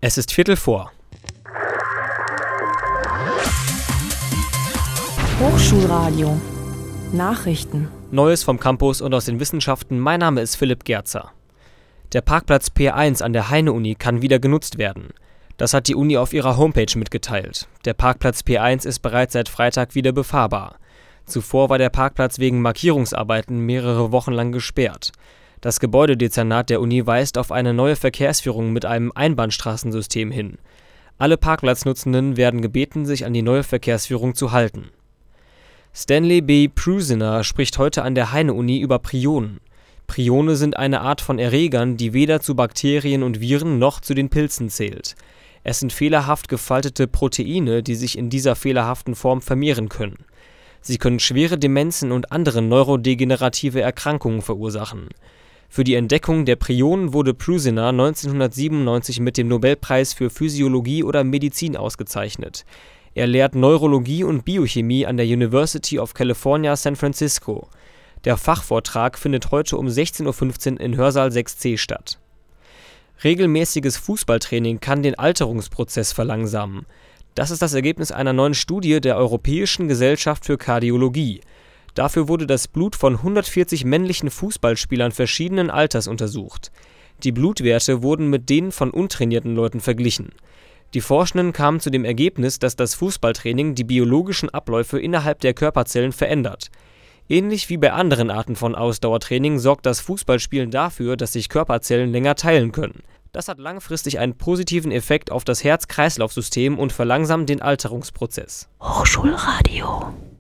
Es ist 15:45. Hochschulradio. Nachrichten. Neues vom Campus und aus den Wissenschaften. Mein Name ist Philipp Gerzer. Der Parkplatz P1 an der Heine-Uni kann wieder genutzt werden. Das hat die Uni auf ihrer Homepage mitgeteilt. Der Parkplatz P1 ist bereits seit Freitag wieder befahrbar. Zuvor war der Parkplatz wegen Markierungsarbeiten mehrere Wochen lang gesperrt. Das Gebäudedezernat der Uni weist auf eine neue Verkehrsführung mit einem Einbahnstraßensystem hin. Alle Parkplatznutzenden werden gebeten, sich an die neue Verkehrsführung zu halten. Stanley B. Prusiner spricht heute an der Heine-Uni über Prionen. Prione sind eine Art von Erregern, die weder zu Bakterien und Viren noch zu den Pilzen zählt. Es sind fehlerhaft gefaltete Proteine, die sich in dieser fehlerhaften Form vermehren können. Sie können schwere Demenzen und andere neurodegenerative Erkrankungen verursachen. Für die Entdeckung der Prionen wurde Prusiner 1997 mit dem Nobelpreis für Physiologie oder Medizin ausgezeichnet. Er lehrt Neurologie und Biochemie an der University of California, San Francisco. Der Fachvortrag findet heute um 16:15 Uhr in Hörsaal 6C statt. Regelmäßiges Fußballtraining kann den Alterungsprozess verlangsamen. Das ist das Ergebnis einer neuen Studie der Europäischen Gesellschaft für Kardiologie. Dafür wurde das Blut von 140 männlichen Fußballspielern verschiedenen Alters untersucht. Die Blutwerte wurden mit denen von untrainierten Leuten verglichen. Die Forschenden kamen zu dem Ergebnis, dass das Fußballtraining die biologischen Abläufe innerhalb der Körperzellen verändert. Ähnlich wie bei anderen Arten von Ausdauertraining sorgt das Fußballspielen dafür, dass sich Körperzellen länger teilen können. Das hat langfristig einen positiven Effekt auf das Herz-Kreislauf-System und verlangsamt den Alterungsprozess. Hochschulradio.